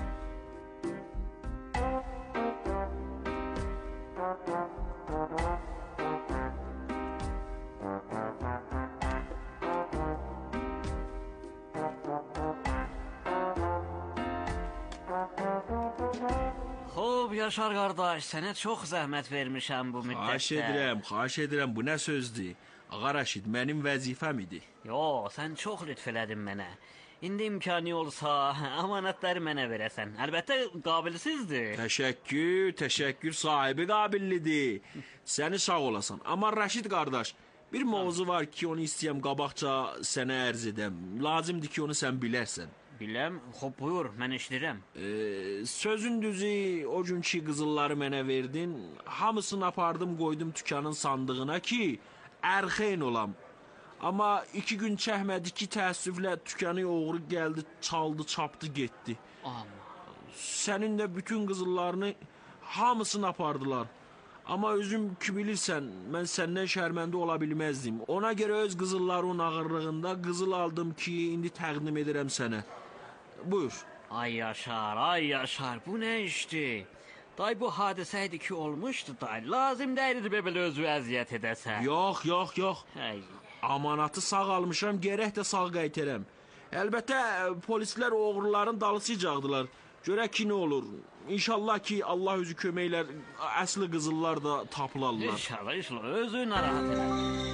Yaşar qardaş, sənə çox zəhmət vermişəm bu müddətdə. Xahiş edirəm, bu nə sözdür? Ağa Rəşid, mənim vəzifəm idi. Yo, sən çox lütf elədin mənə. İndi imkanı olsa, amanatları mənə verəsən. Əlbəttə, qabilsizdir. Təşəkkür sahibi qabillidir. Səni sağ olasan. Amma Rəşid qardaş, bir mövzu var ki, onu istəyəm qabaqca sənə ərz edəm. Lazımdır ki, onu sən bilərsən. Biləm, xoş buyur, mən eşidirəm. Sözün düzü, o günkü qızılları mənə verdin, hamısını apardım, qoydum dükkanın sandığına ki, ərxeyn olam. Amma 2 gün çəkmədi ki, təəssüflə dükkanı oğru gəldi, çaldı, çapdı, getdi. Sənin də bütün qızıllarını hamısını apardılar. Amma özüm ki bilirsən, mən səndən şərməndə ola bilməzdim. Ona görə öz qızılların ağırlığında qızıl aldım ki, indi təqdim edirəm sənə. Buyur. Ay Yaşar, bu nə işdir? Day, bu hadisə idi ki, olmuşdu day. Lazım deyildi belə özü əziyyət edəsən. Yox. Hey. Amanatı sağ almışam, gərək də sağ qaytarəm. Əlbəttə, polislər oğruların dalısıcaqdılar. Görək ki, nə olur. İnşallah ki, Allah özü köməklər, əsli qızıllar da tapılarlar. İnşallah, özü narahat edər.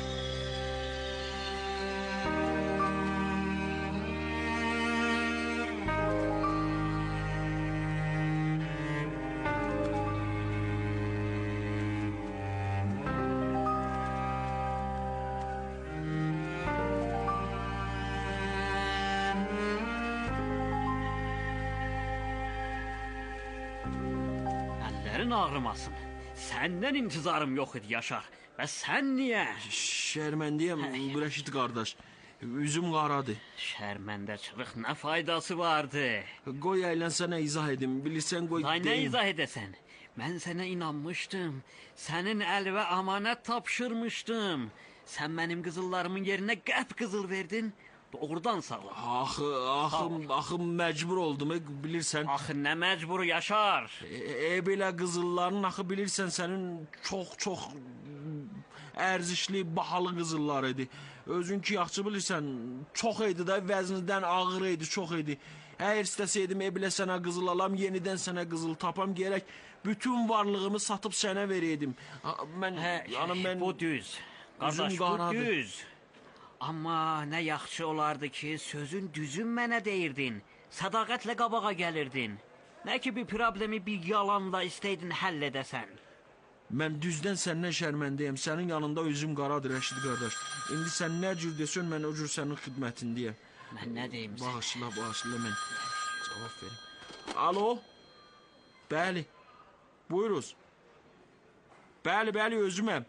Ağrımasın. Səndən intizarım yox idi Yaşar. Və sən niyə? Şərməndiyəm Rəşid qardaş. Üzüm qaradır. Şərməndəçilik nə faydası vardı? Qoy əylən sənə izah edim. Bilirsən qoy deyim. Nə izah edəsən? Mən sənə inanmışdım. Sənin əlvə amanət tapşırmışdım. Sən mənim qızıllarımın yerinə qəp qızıl verdin. Doğrudan sağ ol. Axı məcbur oldum, bilirsən. Axı nə məcburu Yaşar? Belə qızılların axı bilirsən sənin çox ərzişli, bahalı qızıllar idi. Özün ki yaxşı bilirsən, çox idi da, vəznindən ağır idi, çox idi. Əgər istəsəydim belə sənə qızıl alam, yenidən sənə qızıl tapam, gərək bütün varlığımı satıb sənə verəydim. Bu düz. Qardaş, bu düz. Amma nə yaxşı olardı ki, sözün düzün mənə deyirdin, sədaqətlə qabağa gəlirdin. Nə ki, bir problemi bir yalanla istəydin həll edəsən. Mən düzdən səndən şərməndəyəm, sənin yanında özüm qaradır Rəşid qardaş. İndi sən nə cür desən, mən o cür sənin xidmətindəyəm. Mən nə deyim sən? Bağışla, mən cavab verim. Alo? Bəli, buyuruz. Bəli, özüməm.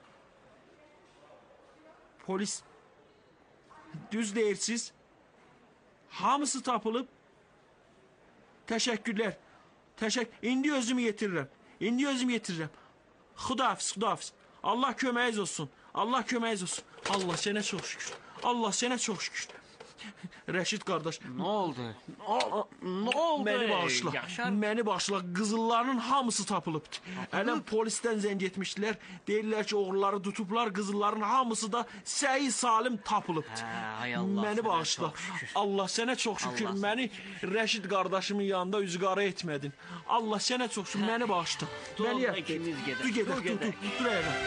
Polis... Düz deyirsiniz. Hamısı tapılıb. Təşəkkürlər. İndi özümü yetirirəm. Xudahafiz. Allah köməyiniz olsun. Allah sənə çox şükür. Rəşid qardaş, Nə oldu? Nə oldu? məni bağışla. Yaşar. Məni bağışla. Qızılların hamısı tapılıbdı. Ələm polisdən zəng etmişdilər. Deyirlər ki, oğruları tutublar. Qızılların hamısı da səhi salim tapılıbdı. Hay Allah. Məni sənə bağışla. çox şükür. Allah sənə çox şükür. Allah Məni Rəşid qardaşımın yanında üzqara etmədin. Allah sənə çox şükür. Məni bağışla. Dur, Məni onda ikimiz gedək. Dur gedək. Dur gedək. Dur ayağa.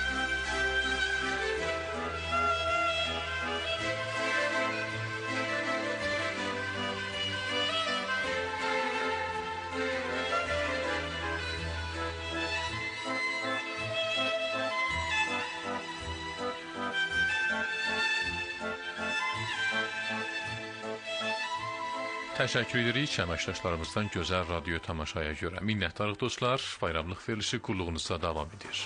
Təşəkkür edirik əməkdaşlarımızdan gözəl radio tamaşaya görə. Minnətdarıq dostlar, bayramlıq verilişi qulluğunuzda davam edir.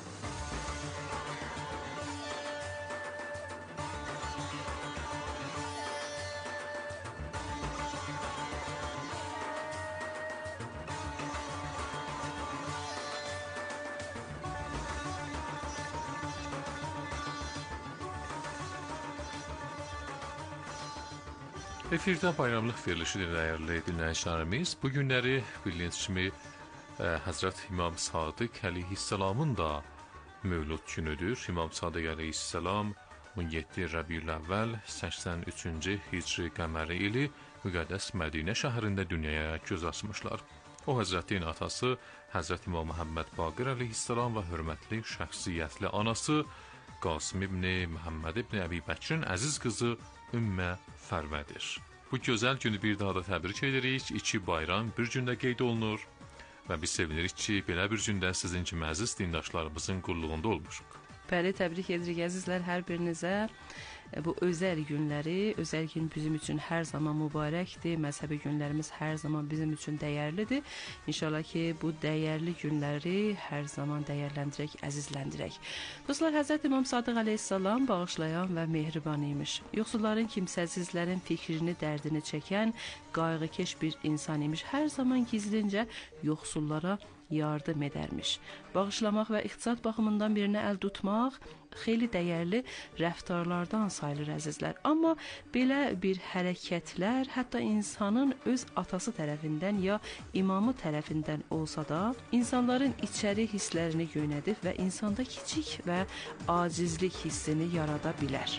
Efirdə bayramlıq verilişi dəyərli dinləyicilərimiz. Bu günləri bildiyiniz kimi Həzrət İmam Sadiq əleyhissalamın da mövlud günüdür. İmam Sadiq əleyhissalam 17 Rəbiül Əvvəl 83-cü Hicri qəməri ili müqəddəs Mədinə şəhərində dünyaya göz açmışlar. O Həzrətin atası Həzrət İmam Məhəmməd Baqir əleyhissalam və hörmətli şəxsiyyətli anası Qasım ibn Məhəmməd ibn Əbi Bəkrin əziz qızı Ümmə Fərvədir. Bu gözəl günü bir daha da təbrik edirik. 2 bayram bir gündə qeyd olunur və biz sevinirik ki, belə bir gündə sizin kimi əziz dindaşlarımızın qulluğunda olmuşuq. Bəli, təbrik edirik əzizlər hər birinizə. Bu özəl günləri, özəl gün bizim üçün hər zaman mübarəkdir. Məzhəbi günlərimiz hər zaman bizim üçün dəyərlidir. İnşallah ki, bu dəyərli günləri hər zaman dəyərləndirək, əzizləndirək. Dostlar, Həzrət İmam Sadiq əleyhissalam bağışlayan və mehriban imiş. Yoxsulların, kimsəsizlərin fikrini, dərdini çəkən, qayğıkeş bir insan imiş. Hər zaman gizlincə yoxsullara yardım edərmiş. Bağışlamaq və iqtisad baxımından birinə əl tutmaq xeyli dəyərli rəftarlardan sayılır əzizlər. Amma belə bir hərəkətlər hətta insanın öz atası tərəfindən ya imamı tərəfindən olsa da, insanların içəri hisslərini yönədib və insanda kiçik və acizlik hissini yarada bilər.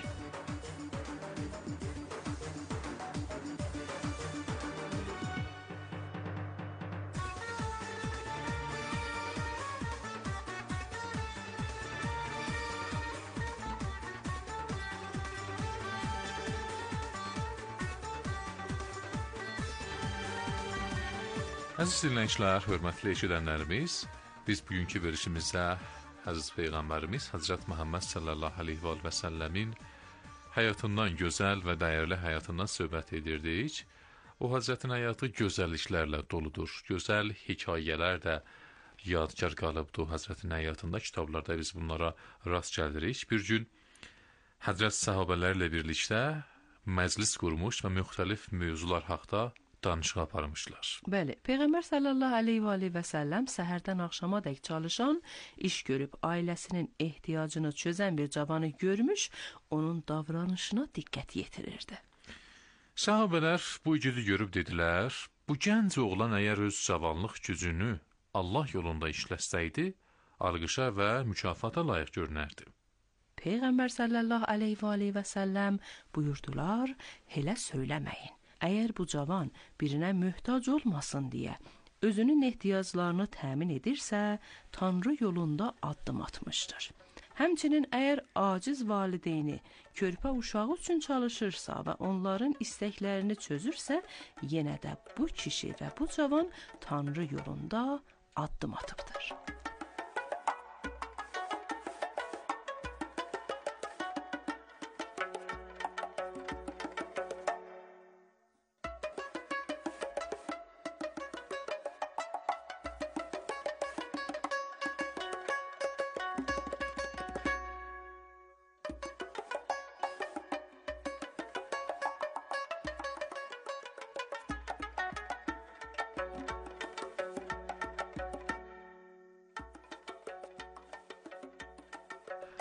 Əziz dinləyicilər, hörmətli eşidənlərimiz, biz bugünkü verilişimizdə Həzrət Peyğəmbərimiz Həzrət Məhəmməd sallallahu əleyhi və səlləmin həyatından, gözəl və dəyərli həyatından söhbət edirdik. O Həzrətin həyatı gözəlliklərlə doludur. Gözəl hekayələr də yadgar qalıbdır o Həzrətin həyatında. Kitablarda biz bunlara rast gəlirik. Bir gün Həzrət səhabələrlə birlikdə məclis qurmuş və müxtəlif mövzular haqqında danışıq aparmışlar. Bəli, Peyğəmbər sallallahu əleyhi və səlləm səhərdən axşamadək çalışan, iş görüb ailəsinin ehtiyacını çözən bir cavanı görmüş, onun davranışına diqqət yetirirdi. Səhabələr bu igidi görüb dedilər, bu gənc oğlan əgər öz cavanlıq gücünü Allah yolunda işləsəydi, alqışa və mükafata layiq görünərdi. Peyğəmbər sallallahu əleyhi və səlləm buyurdular, elə söyləməyin. Əgər bu cavan birinə möhtac olmasın deyə özünün ehtiyaclarını təmin edirsə, Tanrı yolunda addım atmışdır. Həmçinin əgər aciz valideyni körpə uşağı üçün çalışırsa və onların istəklərini çözürsə, yenə də bu kişi və bu cavan Tanrı yolunda addım atıbdır.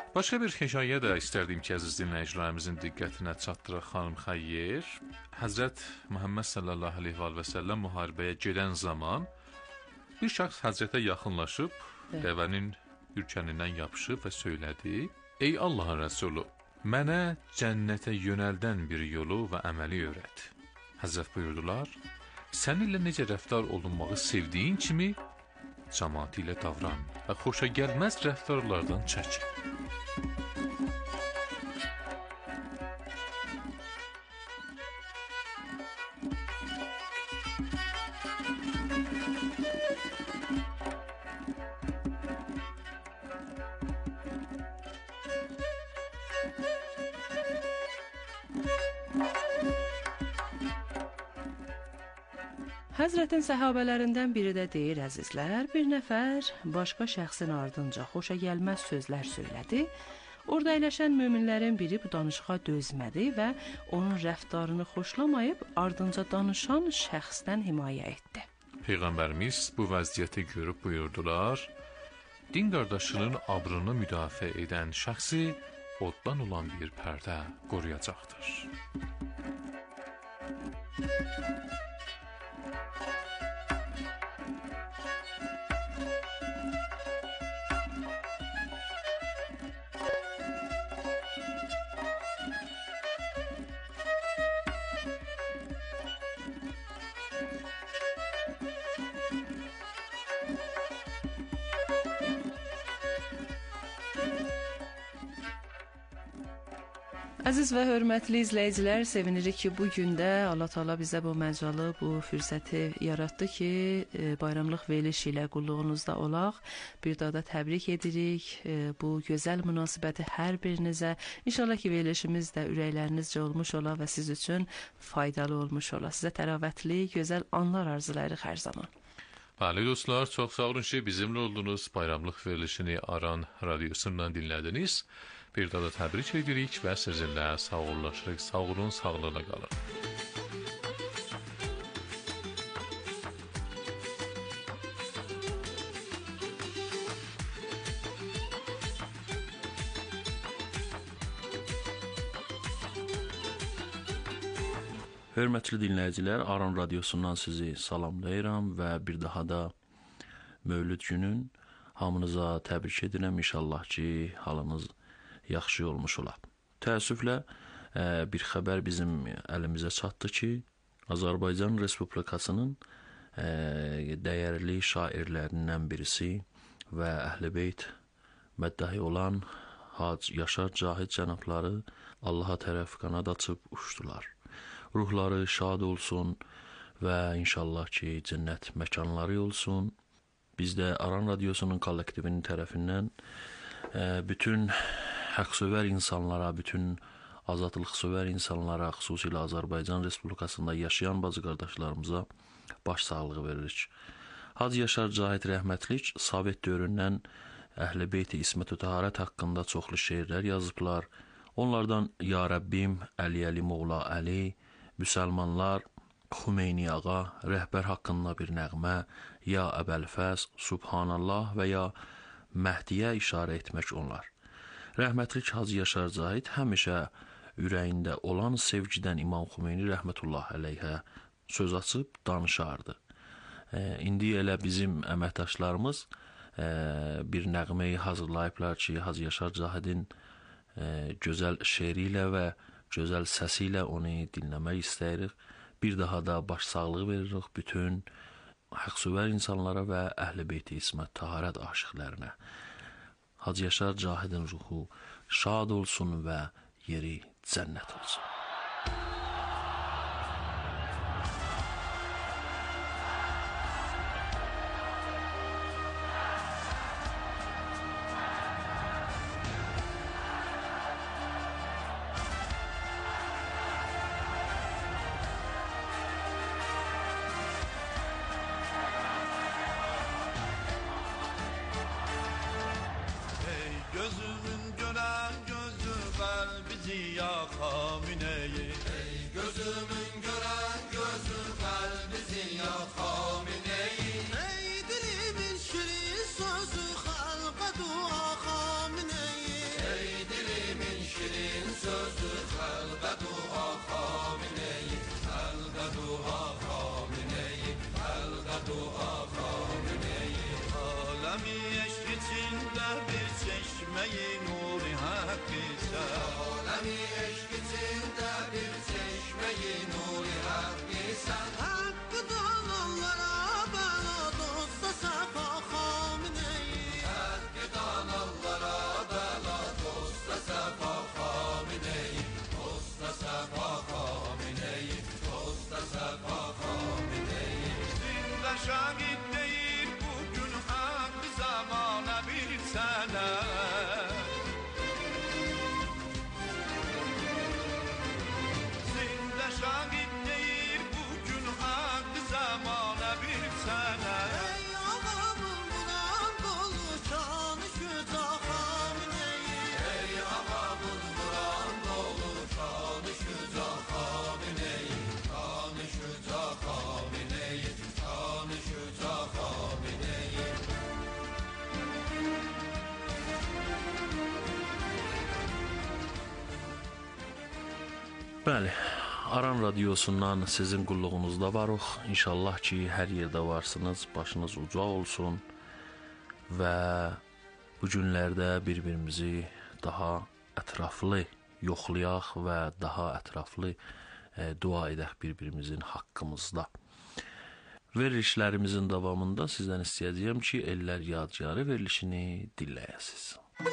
Başqa bir hekayə də istərdim ki, əziz dinləyicilərimizin diqqətinə çatdıraq, xanım Xəyyir. Həzrət Muhammed sallallahu aleyhi və səlləm müharibəyə gedən zaman bir şəxs Həzrətə yaxınlaşıb, dəvənin ürkənindən yapışıb və söylədi: Ey Allahın Rəsulu, mənə cənnətə yönəldən bir yolu və əməli öyrət. Həzrət buyurdular: Səninlə necə rəftar olunmağı sevdiyin kimi cəmaatı ilə davran və xoşa gəlməz rəftarlardan çəkin. Həzrətin səhabələrindən biri də deyir, əzizlər, bir nəfər başqa şəxsin ardınca xoşa gəlməz sözlər söylədi. Orada əyləşən möminlərin biri bu danışığa dözmədi və onun rəftarını xoşlamayıb ardınca danışan şəxsdən himayə etdi. Peyğəmbərimiz bu vəziyyəti görüb buyurdular: Din qardaşının abrını müdafiə edən şəxsi oddan olan bir pərdə qoruyacaqdır. Əziz və hörmətli izləyicilər, sevinirik ki, bu gündə Allah Taala bizə bu məcalı, bu fürsəti yaratdı ki, bayramlıq veriliş ilə qulluğunuzda olaq. Bir daha da təbrik edirik bu gözəl münasibəti hər birinizə. İnşallah ki, verilişimiz də ürəklərinizcə olmuş ola və siz üçün faydalı olmuş ola. Sizə təravətli, gözəl anlar arzulayırıq hər zaman. Bəli dostlar, çox sağ olun ki, bizimlə oldunuz. Bayramlıq verilişini Aran radiosundan dinlədiniz. Bir daha da təbrik edirik və sizinlə sağollaşırıq. Sağ olun, sağlıqla qalın. Hörmətli dinləyicilər, Aran radiosundan sizi salamlayıram və bir daha da Mövlüd günün hamınıza təbrik edirəm. İnşallah ki, halınız yaxşı olmuş ola. Təəssüflə bir xəbər bizim əlimizə çatdı ki, Azərbaycan Respublikasının dəyərli şairlərindən birisi və Əhl-i-Beyt məddəhi olan Hacı Yaşar Cahid cənabları Allaha tərəf qanad açıb uçdular. Ruhları şad olsun və inşallah ki, cənnət məkanları olsun. Biz də Aran radiosunun kollektivinin tərəfindən bütün həqsövər insanlara, bütün azadlıqsövər insanlara, xüsusilə Azərbaycan Respublikasında yaşayan bacı qardaşlarımıza baş sağlığı veririk. Hacı Yaşar Cahid rəhmətlik Sovet dövründən Əhl-i-Beyt-i İsmət-ü Təharət haqqında çoxlu şeirlər yazıblar. Onlardan Ya Rəbbim, Əli Moğla Əli, Müsəlmanlar, Xümeyni Ağa, Rəhbər haqqında bir nəğmə, Ya Əbəlfəz, Subhanallah və ya Məhdiyə işarə etmək onlar. Rəhmətlik Hacı Yaşar Cahid həmişə ürəyində olan sevgidən İmam Xümeyni rəhmətullah əleyhə söz açıb danışardı. İndi elə bizim əməkdaşlarımız bir nəğməyi hazırlayıblar ki, Hacı Yaşar Cahidin gözəl şeiri ilə və gözəl səsi ilə onu dinləmək istəyirik. Bir daha da baş sağlığı veririk bütün həqsövər insanlara və Əhl-i-Beyt-i İsmət Təharət aşiqlərinə. Hacı Yaşar Cahidin ruhu şad olsun və yeri cənnət olsun. çeşmeyi nuri hakkı sen. Alemi eşk içinde bir çeşmeyi nuri hakkı sen. Hakkıdan Allah'a bana dosta sefa Hamine'yi. Hakkıdan Allah'a bana dosta sefa Hamine'yi. Dosta sefa Hamine'yi. Dosta sefa Hamine'yi. Zinde şahit değil bugün hakkı zamana bir sene. Zinde şahit değil bugün hakkı zamana bir sene. Ey ağamın bulan dolu şanı şüca Hamine'yi. Ey ağamın bulan dolu şanı şüca Hamine'yi. Şanı şüca Hamine'yi. Şanı şüca Hamine'yi. Bəli, Aran Radiosundan sizin qulluğunuzda varıq. İnşallah ki, hər yerdə varsınız, başınız uca olsun və bu günlərdə bir-birimizi daha ətraflı yoxlayaq və daha ətraflı dua edək bir-birimizin haqqımızda. Verilişlərimizin davamında sizdən istəyəcəyəm ki, Ellər Yadigarı verilişini dinləyəsiniz.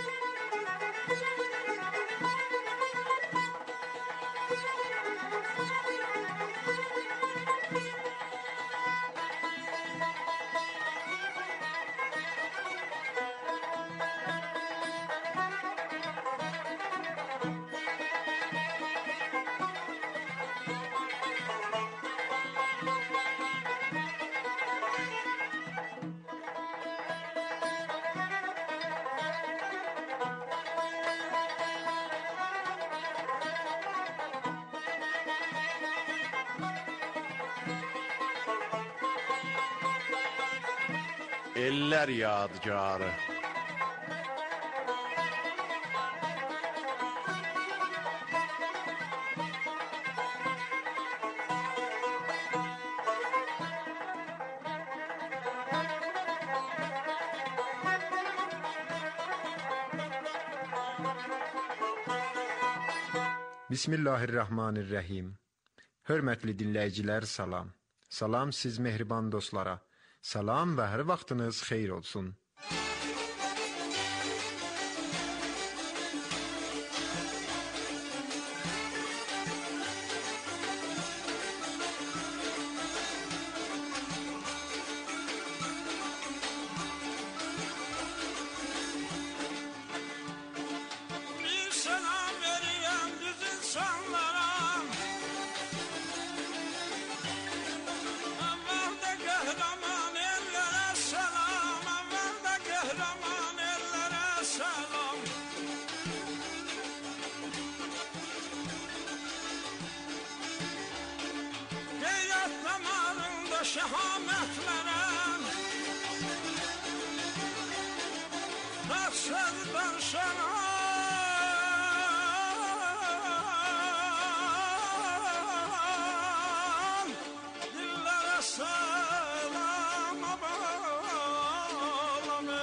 Ellər Yadigarı. Bismillahirrahmanirrahim. Hörmətli dinləyicilər, salam. Salam siz mehriban dostlara. Salam və hər vaxtınız xeyir olsun. Bir selam veriyem düz insanlara. Evvelde kahraman ellere selam. Evvelde kahraman ellere selam. Geyret damarında şehametlere. Nasırdan şenan dillere selam abalame.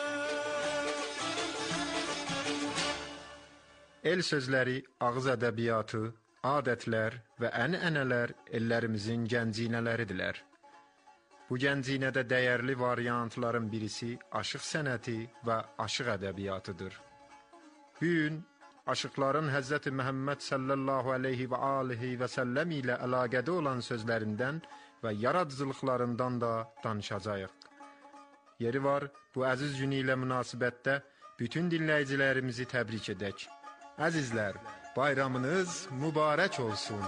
El sözləri, ağız ədəbiyyatı, adətlər və ənənələr ellərimizin gəncinələridirlər. Bu gəncinədə dəyərli variantların birisi aşıq sənəti və aşıq ədəbiyyatıdır. Bu gün aşıqların Həzrəti Məhəmməd sallallahu aleyhi və alihi və səlləm ilə əlaqədə olan sözlərindən və yaradıcılıqlarından da danışacağıq. Yeri var, bu əziz günü ilə münasibətdə bütün dinləyicilərimizi təbrik edək. Əzizlər, bayramınız mübarək olsun.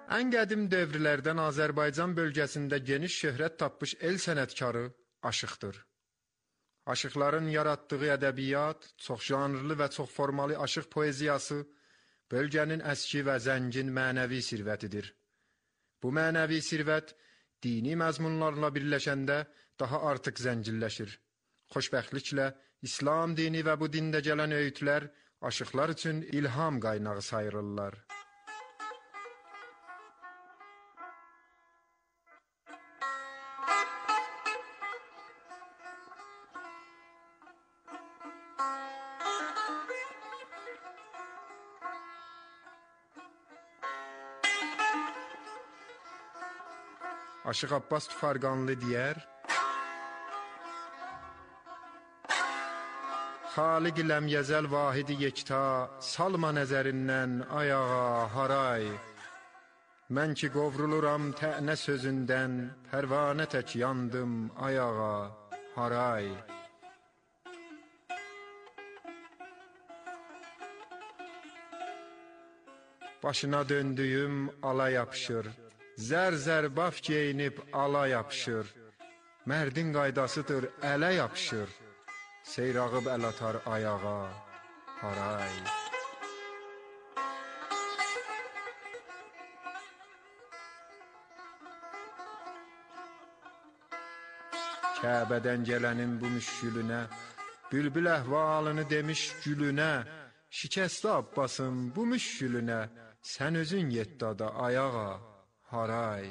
Ən qədim dövrlərdən Azərbaycan bölgəsində geniş şöhrət tapmış el sənətkarı Aşıqdır. Aşıqların yaratdığı ədəbiyyat, çox janrlı və çox formalı aşıq poeziyası bölgənin əski və zəngin mənəvi sirvətidir. Bu mənəvi sirvət dini məzmunlarla birləşəndə daha artıq zənginləşir. Xoşbəxtliklə İslam dini və bu dində gələn öğütlər aşıqlar üçün ilham qaynağı sayılırlar. Aşıq Abbas Tufarqanlı deyər: Xaliq ləm yəzəl vahidi yekta, salma nəzərindən ayağa haray. Mən ki qovruluram tə'nə sözündən, pərvanə tək yandım ayağa haray. Başına döndüyüm ala yapışır, zər-zər baf geyinib ala yapışır. Mərdin qaydasıdır ələ yapışır, seyrağıb əl atar ayağa haray. Kəbədən gələnin bu müşkülünə, bülbül əhvalını demiş gülünə, şikəstə Abbasın bu müşkülünə, sən özün yeddada ayağa haray.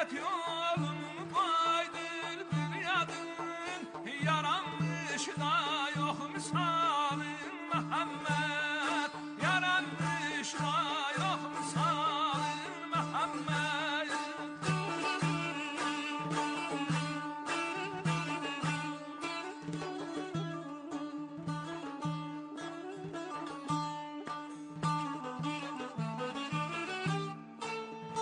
yapıyor